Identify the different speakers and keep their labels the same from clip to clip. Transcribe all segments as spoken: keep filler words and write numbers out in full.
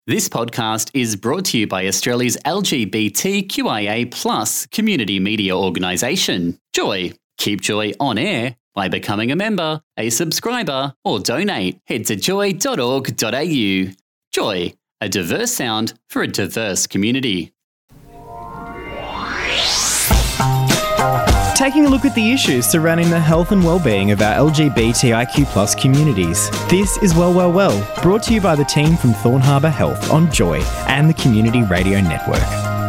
Speaker 1: This podcast is brought to you by Australia's L G B T Q I A plus community media organisation, Joy. Keep Joy on air by becoming a member, a subscriber, or donate. Head to joy dot org dot a u. Joy, a diverse sound for a diverse community.
Speaker 2: Taking a look at the issues surrounding the health and well-being of our L G B T I Q plus communities. This is Well Well Well, brought to you by the team from Thorn Harbour Health on Joy and the Community Radio Network.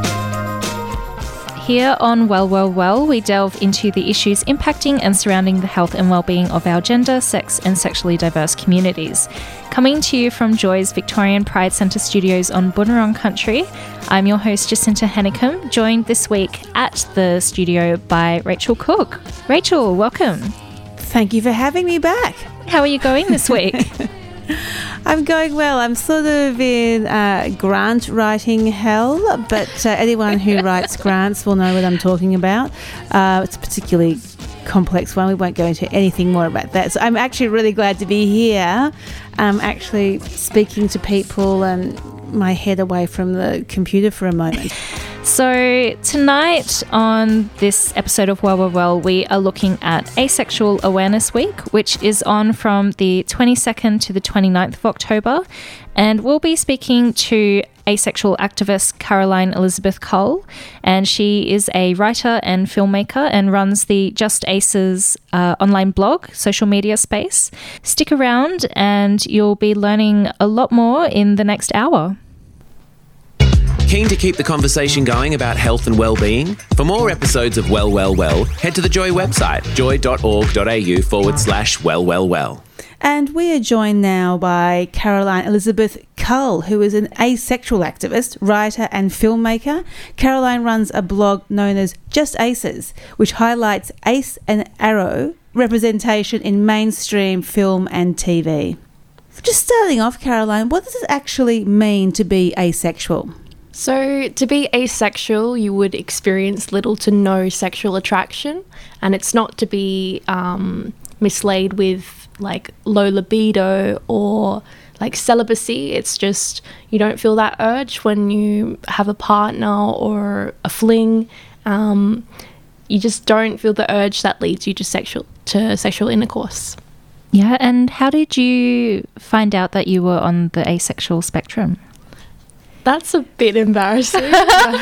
Speaker 3: Here on Well Well Well, we delve into the issues impacting and surrounding the health and well-being of our gender, sex and sexually diverse communities. Coming to you from Joy's Victorian Pride Centre studios on Boonwurrung Country, I'm your host Jacinta Hennicum, joined this week at the studio by Rachel Cook. Rachel, welcome.
Speaker 4: Thank you for having me back.
Speaker 3: How are you going this week?
Speaker 4: I'm going well. I'm sort of in uh, grant writing hell, but uh, anyone who writes grants will know what I'm talking about. Uh, it's a particularly complex one. We won't go into anything more about that. So I'm actually really glad to be here. I'm actually speaking to people and my head away from the computer for a moment.
Speaker 3: So tonight on this episode of Well Well Well, we are looking at Asexual Awareness Week, which is on from the twenty-second to the twenty-ninth of October. And we'll be speaking to asexual activist Caroline Elizabeth Cull, and she is a writer and filmmaker and runs the Just Aces uh, online blog, social media space. Stick around and you'll be learning a lot more in the next hour.
Speaker 5: Keen to keep the conversation going about health and well-being? For more episodes of Well Well Well, head to the Joy website, joy dot org dot a u forward slash well well well.
Speaker 4: And we are joined now by Caroline Elizabeth Cull, who is an asexual activist, writer and filmmaker. Caroline runs a blog known as Just Aces, which highlights ace and arrow representation in mainstream film and T V. Just starting off, Caroline, what does it actually mean to be asexual?
Speaker 6: So to be asexual, you would experience little to no sexual attraction, and it's not to be um, mislaid with like low libido or like celibacy. It's just you don't feel that urge when you have a partner or a fling. Um, you just don't feel the urge that leads you to sexual to sexual intercourse.
Speaker 3: Yeah, and how did you find out that you were on the asexual spectrum?
Speaker 6: That's a bit embarrassing.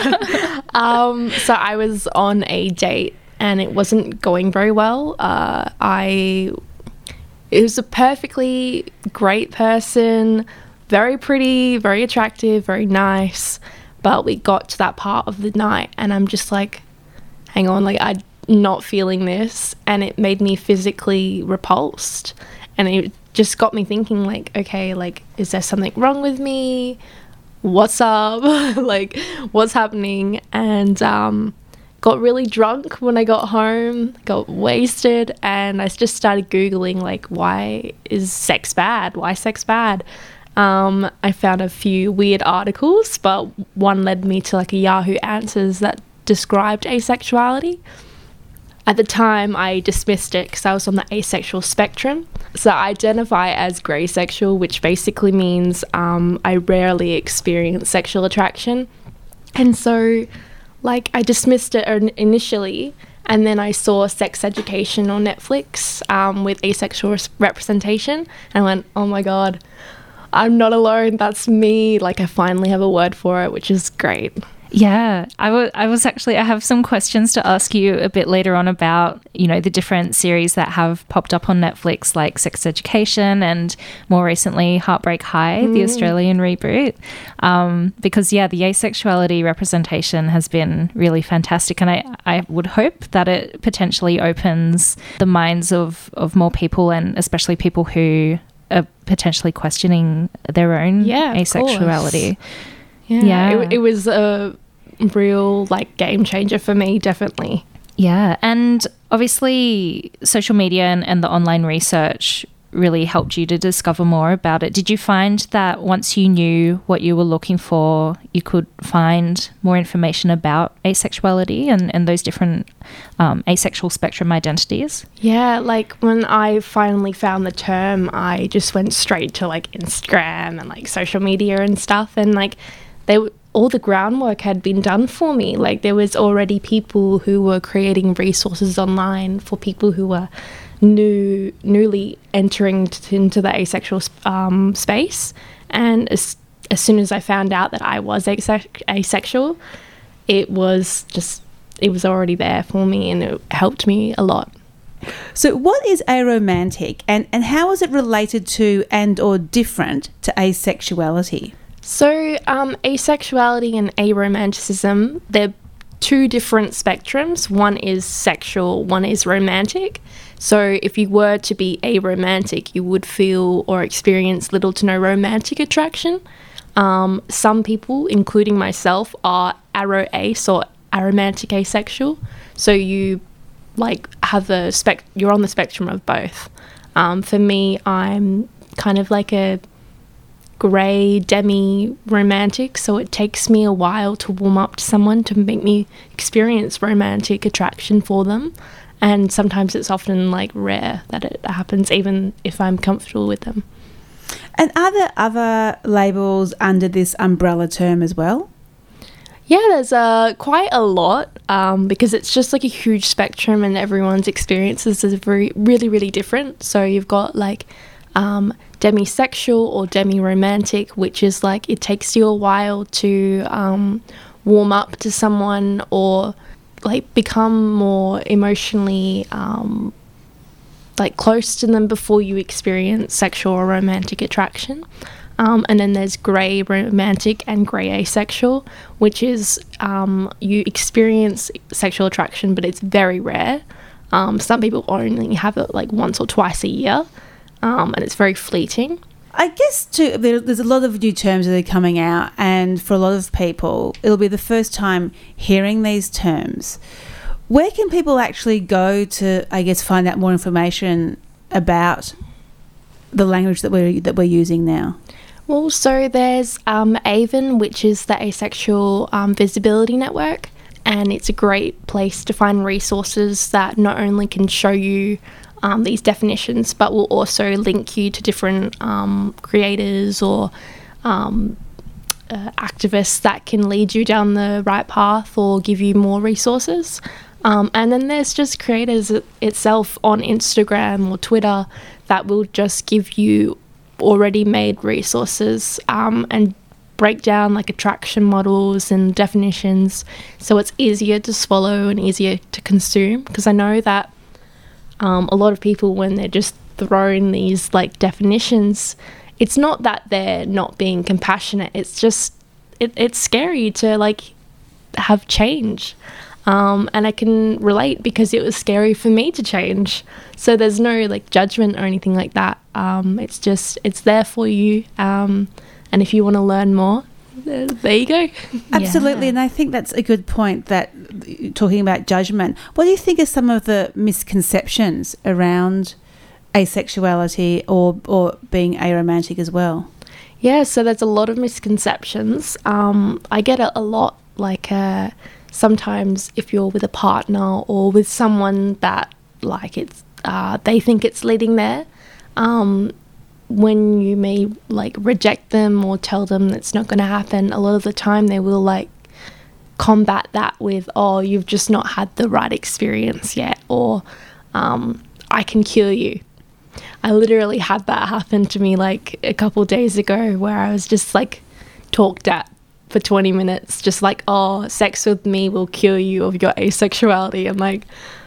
Speaker 6: um, so I was on a date and it wasn't going very well. Uh, I, it was a perfectly great person, very pretty, very attractive, very nice. But we got to that part of the night and I'm just like, hang on, like I'm not feeling this. And it made me physically repulsed. And it just got me thinking like, okay, like, is there something wrong with me? What's up? Like, what's happening? And um, got really drunk when I got home, got wasted, and I just started Googling, like, why is sex bad? Why sex bad? Um, I found a few weird articles, but one led me to, like, a Yahoo Answers that described asexuality. At the time, I dismissed it because I was on the asexual spectrum. So I identify as grey sexual, which basically means um, I rarely experience sexual attraction. And so, like, I dismissed it initially, and then I saw Sex Education on Netflix um, with asexual representation, and I went, oh my God, I'm not alone, that's me. Like, I finally have a word for it, which is great.
Speaker 3: Yeah, I, w- I was actually, I have some questions to ask you a bit later on about, you know, the different series that have popped up on Netflix, like Sex Education and more recently Heartbreak High, mm. the Australian reboot. Um, because, yeah, the asexuality representation has been really fantastic, and I, I would hope that it potentially opens the minds of, of more people, and especially people who are potentially questioning their own
Speaker 6: yeah,
Speaker 3: asexuality.
Speaker 6: Yeah, yeah. It, it was a real like game changer for me, definitely.
Speaker 3: Yeah, and obviously social media and, and the online research really helped you to discover more about it. Did you find that once you knew what you were looking for, you could find more information about asexuality and, and those different um, asexual spectrum identities?
Speaker 6: Yeah, like when I finally found the term, I just went straight to like Instagram and like social media and stuff, and like they w- all the groundwork had been done for me. Like there was already people who were creating resources online for people who were new newly entering t- into the asexual um, space, and as, as soon as I found out that I was ase- asexual, it was just it was already there for me, and it helped me a lot.
Speaker 4: So what is aromantic, and, and how is it related to and or different to asexuality?
Speaker 6: So um, asexuality and aromanticism, they're two different spectrums. One is sexual, one is romantic. So if you were to be aromantic, you would feel or experience little to no romantic attraction. Um, some people, including myself, are aro-ace or aromantic asexual. So you like have a spec. You're on the spectrum of both. Um, for me, I'm kind of like a grey demi-romantic, so it takes me a while to warm up to someone to make me experience romantic attraction for them. And sometimes it's often like rare that it happens, even if I'm comfortable with them.
Speaker 4: And are there other labels under this umbrella term as well?
Speaker 6: Yeah, there's uh, quite a lot um, because it's just like a huge spectrum, and everyone's experiences are very, really, really different. So you've got like um, demisexual or demi-romantic, which is like it takes you a while to um, warm up to someone or like become more emotionally um, like close to them before you experience sexual or romantic attraction. Um, and then there's grey romantic and grey asexual, which is um, you experience sexual attraction, but it's very rare. Um, some people only have it like once or twice a year, um, and it's very fleeting.
Speaker 4: I guess too, there, there's a lot of new terms that are coming out, and for a lot of people, it'll be the first time hearing these terms. Where can people actually go to, I guess, find out more information about the language that we're that we're using now?
Speaker 6: Well, so there's um, AVEN, which is the Asexual um, Visibility Network, and it's a great place to find resources that not only can show you um, these definitions, but will also link you to different um, creators or um, uh, activists that can lead you down the right path or give you more resources. Um, and then there's just creators itself on Instagram or Twitter that will just give you already made resources um, and break down like attraction models and definitions, so it's easier to swallow and easier to consume. Because I know that um, a lot of people, when they're just thrown these like definitions, it's not that they're not being compassionate, it's just it, it's scary to like have change. Um, and I can relate because it was scary for me to change. So there's no like judgment or anything like that. Um, it's just, it's there for you. Um, and if you want to learn more, there, there you go.
Speaker 4: Absolutely.
Speaker 3: Yeah.
Speaker 4: And I think that's a good point, that talking about judgment. What do you think are some of the misconceptions around asexuality or, or being aromantic as well?
Speaker 6: Yeah, so there's a lot of misconceptions. Um, I get a, a lot like... Uh, sometimes if you're with a partner or with someone that like it's uh, they think it's leading there, um, when you may like reject them or tell them it's not going to happen, a lot of the time they will like combat that with, oh, you've just not had the right experience yet, or um, I can cure you. I literally had that happen to me like a couple days ago, where I was just like talked at for twenty minutes, just like, oh, sex with me will cure you of your asexuality. I'm like,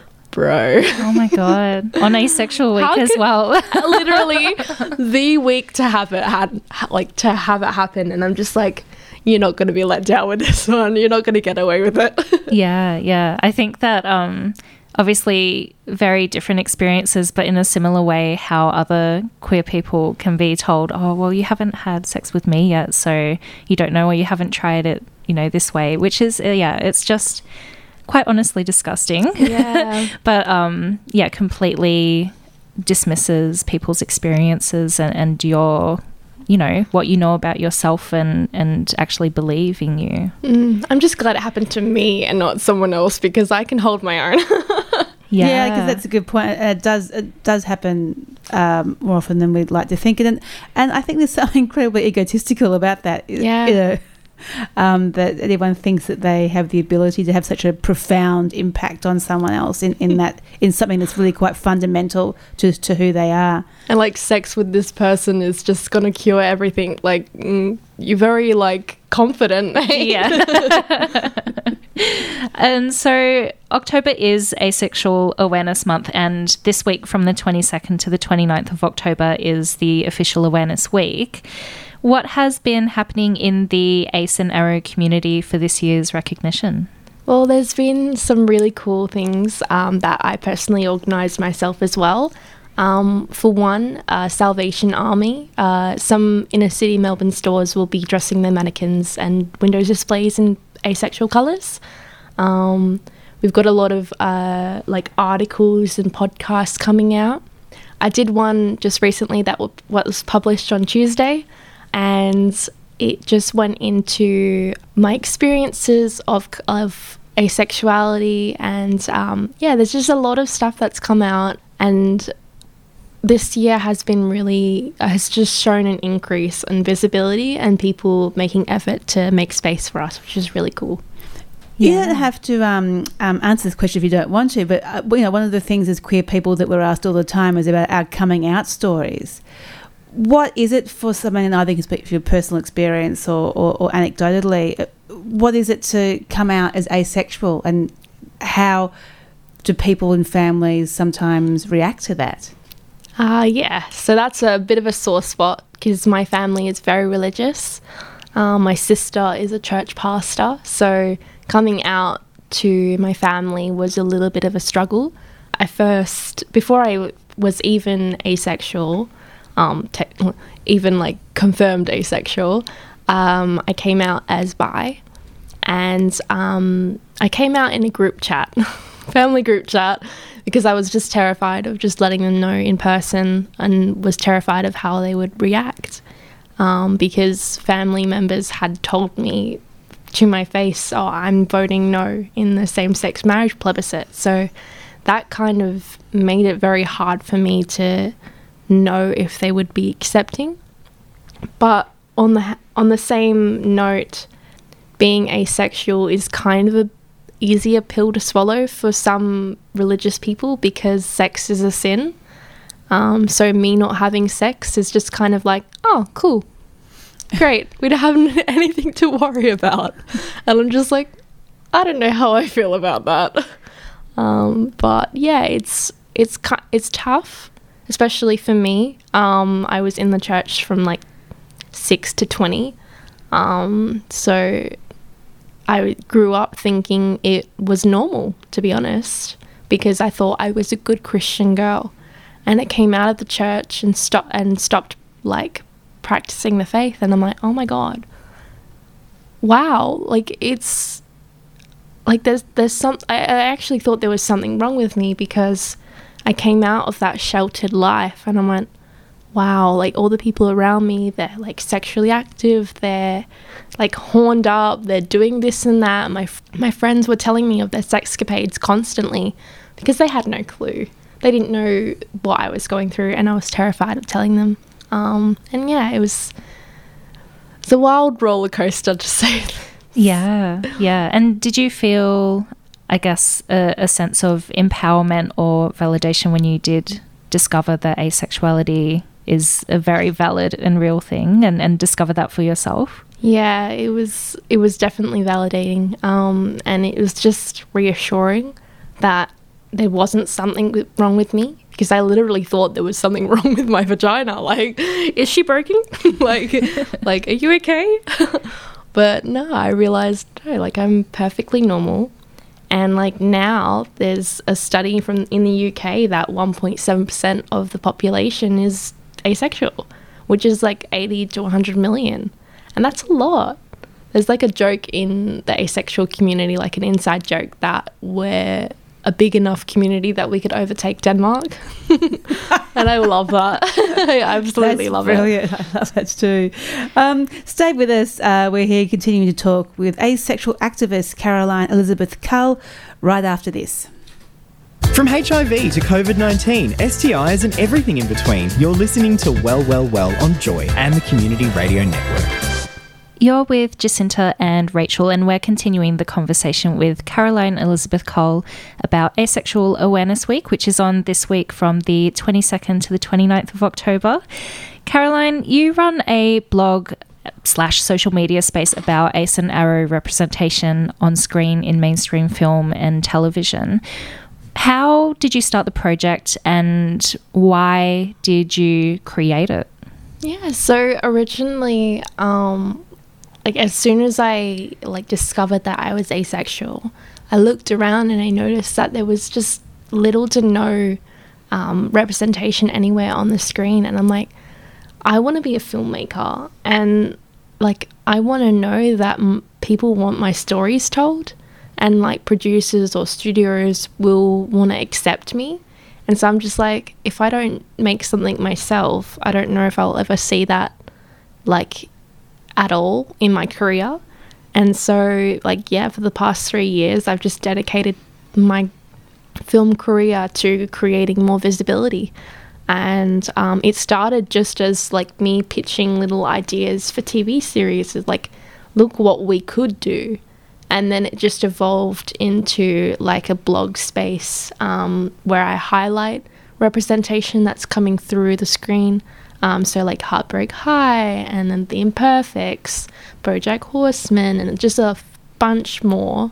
Speaker 6: bro.
Speaker 3: Oh my God. On Asexual Week
Speaker 6: How
Speaker 3: as
Speaker 6: could-
Speaker 3: well.
Speaker 6: Literally the week to have it had like to have it happen, and I'm just like, you're not going to be let down with this one. You're not going to get away with it.
Speaker 3: Yeah, yeah. I think that um, obviously very different experiences, but in a similar way, how other queer people can be told, oh, well, you haven't had sex with me yet, so you don't know, or you haven't tried it, you know, this way, which is, uh, yeah, it's just quite honestly disgusting.
Speaker 6: Yeah.
Speaker 3: But um, yeah, completely dismisses people's experiences and, and your, you know, what you know about yourself and, and actually believe in you.
Speaker 6: Mm, I'm just glad it happened to me and not someone else, because I can hold my own.
Speaker 3: Yeah,
Speaker 4: yeah, because that's a good point. It does it does happen um, more often than we'd like to think, and and I think there's something incredibly egotistical about that.
Speaker 6: Yeah.
Speaker 4: You know, um, that anyone thinks that they have the ability to have such a profound impact on someone else in, in that in something that's really quite fundamental to to who they are.
Speaker 6: And like, sex with this person is just gonna cure everything. Like, mm, you're very like confident.
Speaker 3: Yeah. And so October is Asexual Awareness Month, and this week from the twenty-second to the twenty-ninth of October is the official Awareness Week. What has been happening in the Ace and Arrow community for this year's recognition?
Speaker 6: Well, there's been some really cool things um, that I personally organised myself as well. Um, for one, uh, Salvation Army. Uh, some inner city Melbourne stores will be dressing their mannequins and window displays in asexual colours. Um, we've got a lot of uh, like articles and podcasts coming out. I did one just recently that w- was published on Tuesday, and it just went into my experiences of of asexuality, and um, yeah, there's just a lot of stuff that's come out, and this year has been really, uh, has just shown an increase in visibility and people making effort to make space for us, which is really cool.
Speaker 4: You
Speaker 3: Yeah.
Speaker 4: don't have to um, um, answer this question if you don't want to, but uh, you know, one of the things as queer people that we're asked all the time is about our coming out stories. What is it for someone, and I think it's your personal experience or, or, or anecdotally, what is it to come out as asexual, and how do people and families sometimes react to that?
Speaker 6: Uh, yeah, so that's a bit of a sore spot because my family is very religious. Uh, my sister is a church pastor, so coming out to my family was a little bit of a struggle. I first, before I w- was even asexual, um, te- even like confirmed asexual, um, I came out as bi, and um, I came out in a group chat, family group chat, because I was just terrified of just letting them know in person, and was terrified of how they would react, um, because family members had told me to my face, oh, I'm voting no in the same-sex marriage plebiscite. So that kind of made it very hard for me to know if they would be accepting. But on the on the same note, being asexual is kind of a easier pill to swallow for some religious people because sex is a sin. Um, so me not having sex is just kind of like, oh, cool, great, we don't have anything to worry about. And I'm just like, I don't know how I feel about that. Um, but yeah, it's it's it's tough, especially for me. Um, I was in the church from like six to twenty, um, so I grew up thinking it was normal, to be honest, because I thought I was a good Christian girl, and it came out of the church and stopped and stopped like practicing the faith, and I'm like, oh my god, wow, like it's like there's there's some I, I actually thought there was something wrong with me because I came out of that sheltered life, and I went, wow, like all the people around me, they're like sexually active, they're like horned up, they're doing this and that. My my friends were telling me of their sexcapades constantly because they had no clue. They didn't know what I was going through, and I was terrified of telling them. Um, and yeah, it was it's a wild roller coaster to say.
Speaker 3: Yeah, yeah. And did you feel, I guess, a, a sense of empowerment or validation when you did discover that asexuality is a very valid and real thing, and, and discover that for yourself?
Speaker 6: Yeah, it was it was definitely validating, um, and it was just reassuring that there wasn't something w- wrong with me, because I literally thought there was something wrong with my vagina. Like, is she broken? like, like, are you okay? But no, I realized, no, like, I'm perfectly normal. And like now there's a study from in the U K that one point seven percent of the population is asexual, which is like eighty to one hundred million. And that's a lot. There's like a joke in the asexual community, like an inside joke, that we're a big enough community that we could overtake Denmark. And I love that. I absolutely
Speaker 4: That's
Speaker 6: love
Speaker 4: brilliant.
Speaker 6: it.
Speaker 4: I love that too. Um, stay with us. Uh, we're here continuing to talk with asexual activist Caroline Elizabeth Cull right after this.
Speaker 2: From H I V to COVID nineteen, S T Is and everything in between, you're listening to Well, Well, Well on Joy and the Community Radio Network.
Speaker 3: You're with Jacinta and Rachel, and we're continuing the conversation with Caroline Elizabeth Cull about Asexual Awareness Week, which is on this week from the twenty-second to the twenty-ninth of October. Caroline, you run a blog slash social media space about ace and aro representation on screen in mainstream film and television. How did you start the project and why did you create it?
Speaker 6: Yeah, so originally, um, like as soon as I like discovered that I was asexual, I looked around and I noticed that there was just little to no um, representation anywhere on the screen. And I'm like, I want to be a filmmaker, and like I want to know that m- people want my stories told. And like producers or studios will want to accept me. And so I'm just like, if I don't make something myself, I don't know if I'll ever see that like at all in my career. And so like, yeah, for the past three years, I've just dedicated my film career to creating more visibility. And um, it started just as like me pitching little ideas for T V series, like, look what we could do. And then it just evolved into like a blog space um, where I highlight representation that's coming through the screen. Um, so like Heartbreak High, and then The Imperfects, BoJack Horseman, and just a bunch more.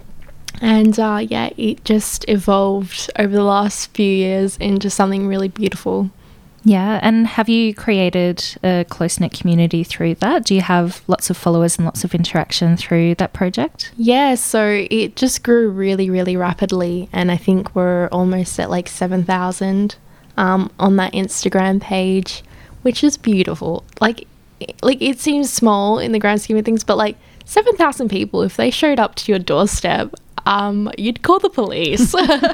Speaker 6: And uh, yeah, it just evolved over the last few years into something really beautiful.
Speaker 3: Yeah, and have you created a close-knit community through that? Do you have lots of followers and lots of interaction through that project?
Speaker 6: Yeah, so it just grew really, really rapidly, and I think we're almost at like seven thousand um, on that Instagram page, which is beautiful. Like, like it seems small in the grand scheme of things, but like seven thousand people, if they showed up to your doorstep, um, you'd call the police.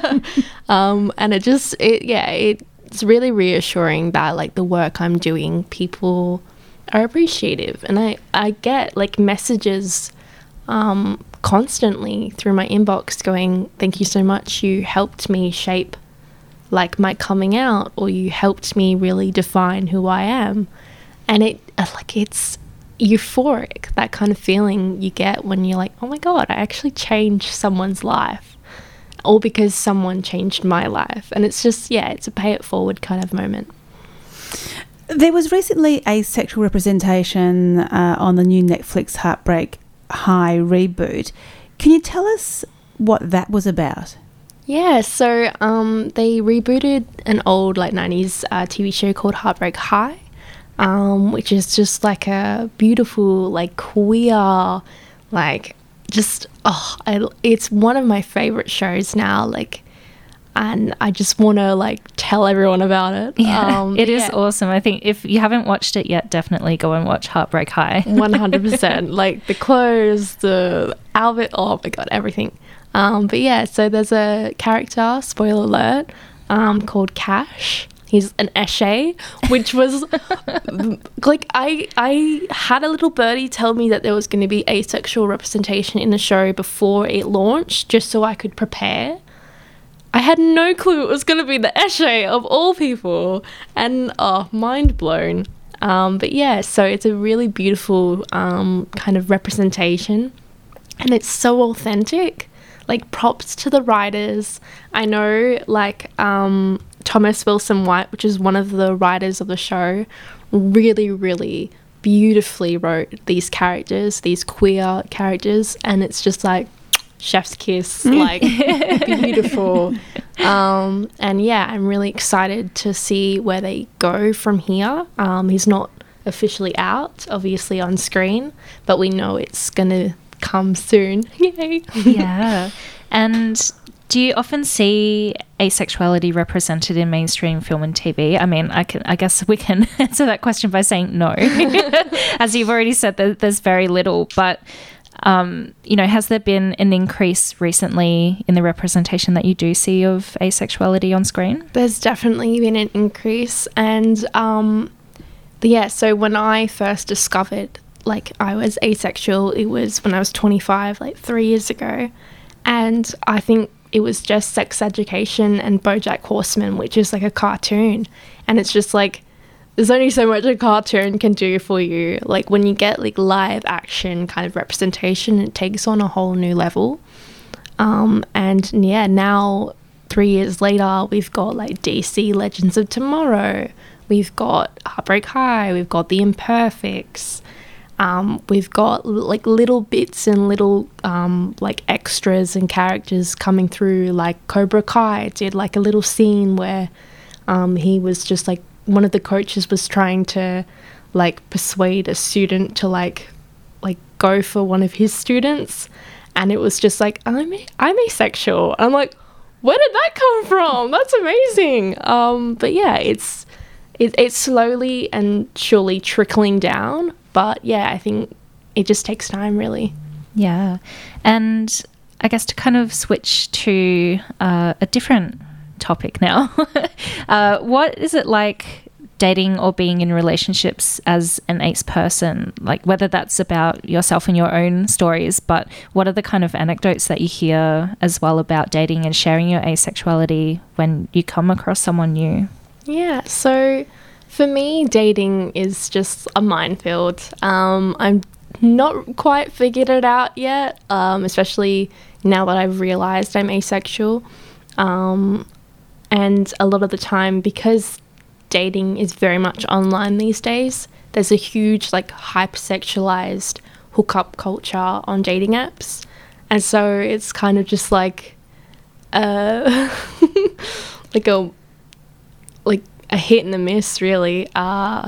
Speaker 6: um, and it just, it yeah, it. It's really reassuring that like the work I'm doing, people are appreciative, and I, I get like messages um, constantly through my inbox going, thank you so much, you helped me shape like my coming out, or you helped me really define who I am. And it like it's euphoric, that kind of feeling you get when you're like, oh my god, I actually changed someone's life. All because someone changed my life. And it's just, yeah, it's a pay it forward kind of moment.
Speaker 4: There was recently asexual representation uh, on the new Netflix Heartbreak High reboot. Can you tell us what that was about?
Speaker 6: Yeah, so um, they rebooted an old like nineties uh, T V show called Heartbreak High, um, which is just like a beautiful, like queer, like just, oh, I, it's one of my favorite shows now, like, and I just want to like tell everyone about it.
Speaker 3: Yeah,
Speaker 6: um,
Speaker 3: it is
Speaker 6: yeah.
Speaker 3: awesome. I think if you haven't watched it yet, definitely go and watch Heartbreak High.
Speaker 6: one hundred percent. Like the clothes, the outfit, oh my god, everything. Um, but yeah, so there's a character, spoiler alert, um, called Cash. He's an Eshe, which was like I I had a little birdie tell me that there was going to be asexual representation in the show before it launched, just so I could prepare. I had no clue it was going to be the Eshe of all people, and oh, mind blown. Um, but yeah, so it's a really beautiful um, kind of representation, and it's so authentic. Like, props to the writers. I know, like, um, Thomas Wilson White, which is one of the writers of the show, really, really beautifully wrote these characters, these queer characters, and it's just like chef's kiss, like beautiful. Um, and yeah, I'm really excited to see where they go from here. Um, he's not officially out, obviously, on screen, but we know it's going to come soon. Yay.
Speaker 3: Yeah. And do you often see asexuality represented in mainstream film and T V? I mean, I can, I guess we can answer that question by saying no. As you've already said, there, there's very little. But Um, you know, has there been an increase recently in the representation that you do see of asexuality on screen?
Speaker 6: There's definitely been an increase. And um, yeah, so when I first discovered like I was asexual, it was when I was twenty-five, like three years ago. And I think it was just Sex Education and BoJack Horseman, which is like a cartoon. And it's just like, there's only so much a cartoon can do for you. Like when you get like live action kind of representation, it takes on a whole new level. Um, and yeah, now three years later, we've got like D C Legends of Tomorrow. We've got Heartbreak High. We've got The Imperfects. Um, we've got like little bits and little um, like extras and characters coming through. Like Cobra Kai did like a little scene where um, he was just like, one of the coaches was trying to like persuade a student to like like go for one of his students, and it was just like, I'm a- I'm asexual. I'm like, where did that come from? That's amazing. Um, but yeah, it's it, it's slowly and surely trickling down. But yeah, I think it just takes time, really.
Speaker 3: Yeah, and I guess to kind of switch to uh, a different topic now. uh, what is it like dating or being in relationships as an ace person? Like whether that's about yourself and your own stories, but what are the kind of anecdotes that you hear as well about dating and sharing your asexuality when you come across someone new?
Speaker 6: Yeah, so for me, dating is just a minefield. Um, I'm not quite figured it out yet, um, especially now that I've realised I'm asexual. Um, and a lot of the time, because dating is very much online these days, there's a huge like hypersexualized hookup culture on dating apps. And so it's kind of just like uh, like a like a hit and a miss, really. Uh,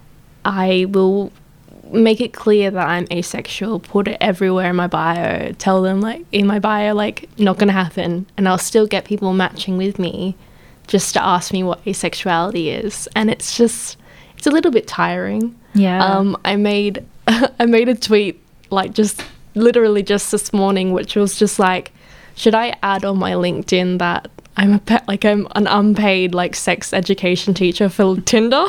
Speaker 6: I will make it clear that I'm asexual, put it everywhere in my bio, tell them like in my bio like not gonna happen, and I'll still get people matching with me just to ask me what asexuality is, and it's just it's a little bit tiring.
Speaker 3: Yeah.
Speaker 6: Um, I made I made a tweet like just literally just this morning, which was just like, should I add on my LinkedIn that I'm a pe- like I'm an unpaid like sex education teacher for Tinder?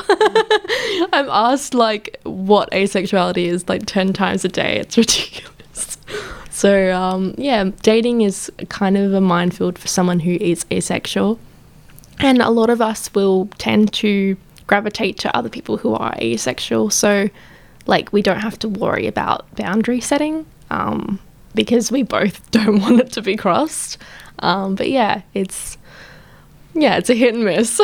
Speaker 6: I'm asked like what asexuality is like ten times a day. It's ridiculous. So um, yeah, dating is kind of a minefield for someone who is asexual, and a lot of us will tend to gravitate to other people who are asexual. So like we don't have to worry about boundary setting um, because we both don't want it to be crossed. Um, but yeah, it's yeah, it's a hit and miss.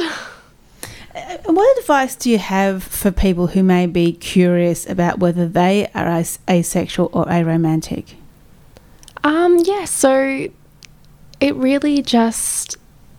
Speaker 4: What advice do you have for people who may be curious about whether they are as- asexual or aromantic?
Speaker 6: Um, yeah, so it really just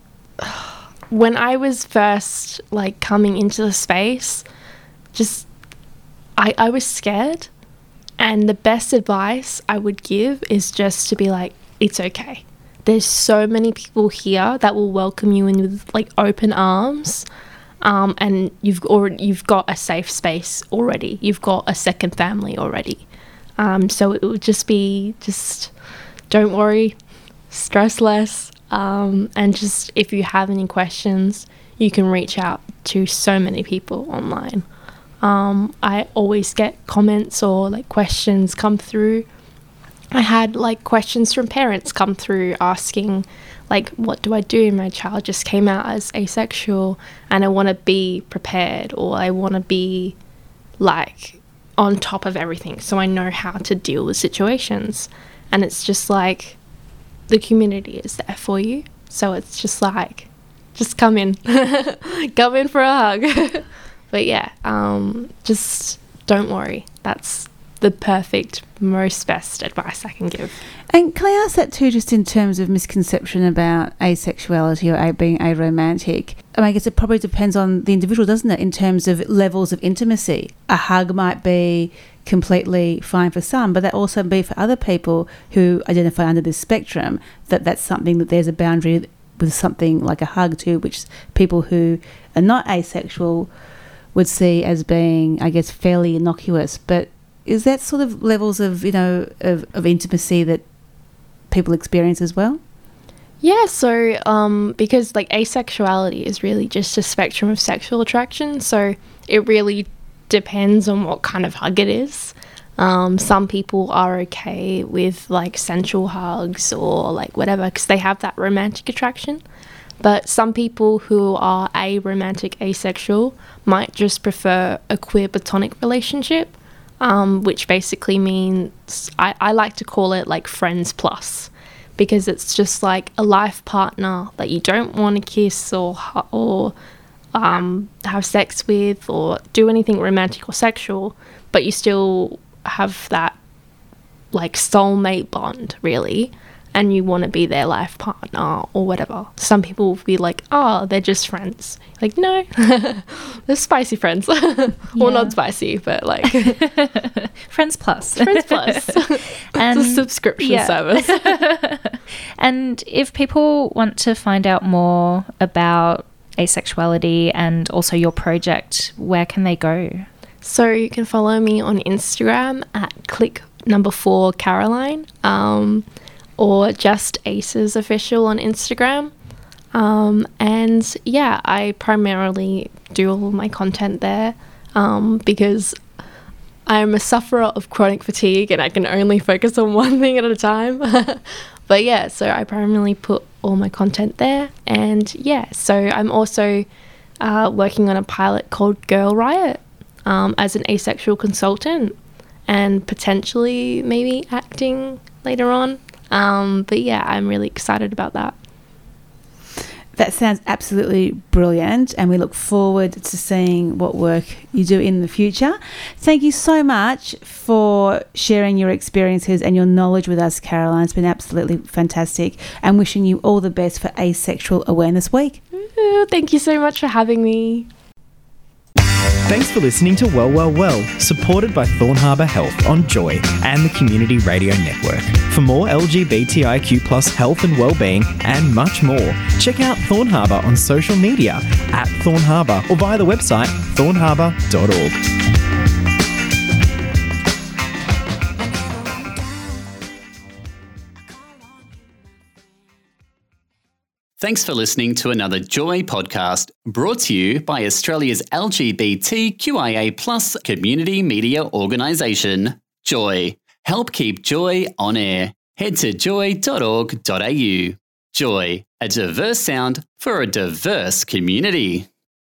Speaker 6: when I was first like coming into the space, just I, I was scared, and the best advice I would give is just to be like, it's okay. There's so many people here that will welcome you in with like open arms, um, and you've already you've got a safe space already. You've got a second family already. Um, so it would just be just don't worry, stress less, um, and just if you have any questions, you can reach out to so many people online. Um, I always get comments or like questions come through. I had like questions from parents come through asking like, what do I do? My child just came out as asexual and I want to be prepared, or I want to be like on top of everything so I know how to deal with situations. And it's just like the community is there for you. So it's just like, just come in, come in for a hug. But yeah, um, just don't worry. That's the perfect, most best advice I can give.
Speaker 4: And can I ask that too, just in terms of misconception about asexuality or a- being aromantic? I mean, I guess it probably depends on the individual, doesn't it, in terms of levels of intimacy. A hug might be completely fine for some, but that also be for other people who identify under this spectrum, that that's something that there's a boundary with something like a hug too, which people who are not asexual would see as being, I guess, fairly innocuous. But is that sort of levels of, you know, of, of intimacy that people experience as well?
Speaker 6: Yeah, so um, because like asexuality is really just a spectrum of sexual attraction, so it really depends on what kind of hug it is. Um, some people are okay with like sensual hugs or like whatever because they have that romantic attraction. But some people who are aromantic, asexual might just prefer a queer platonic relationship, um, which basically means I, I like to call it like friends plus, because it's just like a life partner that you don't want to kiss or or um, have sex with or do anything romantic or sexual, but you still have that like soulmate bond really, and you want to be their life partner or whatever. Some people will be like, oh, they're just friends. Like, no, they're spicy friends. Well,
Speaker 3: Yeah.
Speaker 6: not spicy, but like
Speaker 3: Friends Plus.
Speaker 6: Friends Plus.
Speaker 3: And-
Speaker 6: it's a subscription
Speaker 3: yeah.
Speaker 6: service.
Speaker 3: And if people want to find out more about asexuality and also your project, where can they go?
Speaker 6: So you can follow me on Instagram at click number four Caroline, um, or just Aces Official on Instagram. Um, and yeah, I primarily do all of my content there um, because I'm a sufferer of chronic fatigue and I can only focus on one thing at a time. But yeah, so I primarily put all my content there. And yeah, so I'm also uh, working on a pilot called Girl Riot um, as an asexual consultant and potentially maybe acting later on. Um, but yeah, I'm really excited about that.
Speaker 4: That sounds absolutely brilliant, and we look forward to seeing what work you do in the future. Thank you so much for sharing your experiences and your knowledge with us, Caroline. It's been absolutely fantastic, and wishing you all the best for Asexual Awareness Week.
Speaker 6: Ooh, thank you so much for having me.
Speaker 2: Thanks for listening to Well, Well, Well, supported by Thorn Harbour Health on Joy and the Community Radio Network. For more L G B T I Q plus health and wellbeing and much more, check out Thorn Harbour on social media at Thorn Harbour or via the website thorn harbour dot org.
Speaker 1: Thanks for listening to another Joy podcast brought to you by Australia's L G B T Q I A plus community media organisation, Joy. Help keep Joy on air. Head to joy dot org dot a u. Joy, a diverse sound for a diverse community.